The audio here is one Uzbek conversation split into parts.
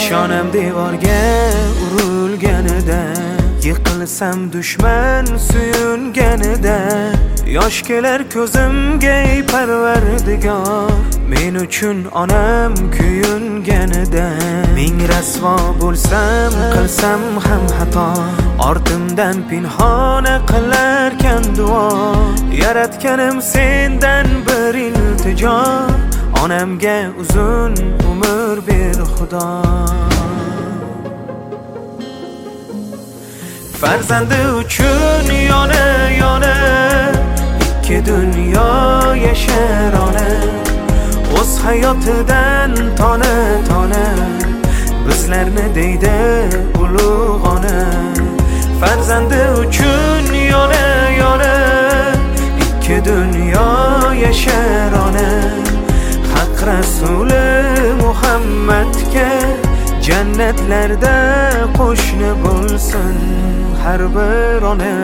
Peshonam devorga urilganida, yiqilsam dushman suyunganida, yosh kelar ko'zimga ey Parvardigor, men uchun onam kuyunganida. Ming rasvo bo'lsam, qilsam ham xato, ortimdan pinhona qilarkan duo. Yaratganim sendan bir iltijo, onamga uzun umr ber Xudo. Farzandi uchun yona ikki dunyo yashar ona, o'z hayotidan tona bizlarni deydi ulug' ona. Farzandi uchun yona ikki dunyo yashar ona, haq rasuli Muhammadga jannatlarda qo'shni bo'lsin har bir ona.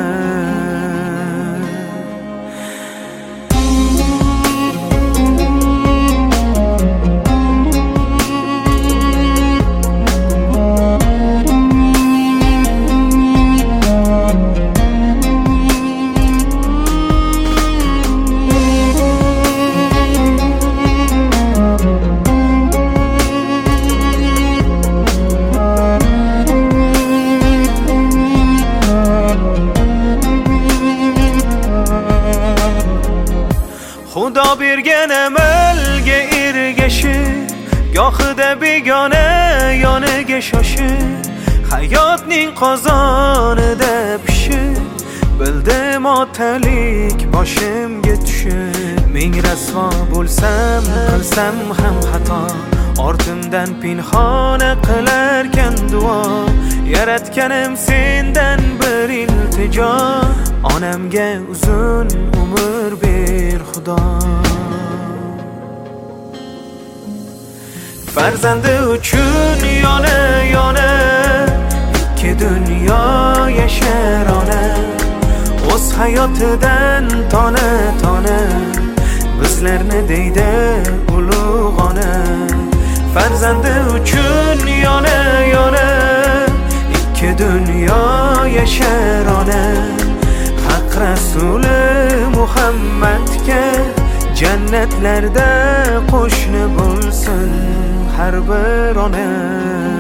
Xudo bergan amalga ergashib, gohida begona yoniga shoshib, hayotning qozonida pishib, bildim otalik boshimga tushib. Ming rasvo bo'lsam, qilsam ham xato, ortimdan pinhona qilarkan duo. Yaratganim sendan bir iltijo, onamga uzun umr ber Xudo. Farzandi uchun yona ikki dunyo yashar ona, o'z hayotidan tona bizlarni deydi ulug' ona. Farzandi uchun yona ikki dunyo yashar ona, haq rasuli Muhammadga jannatlarda qo'shni bo'lsin har bir ona.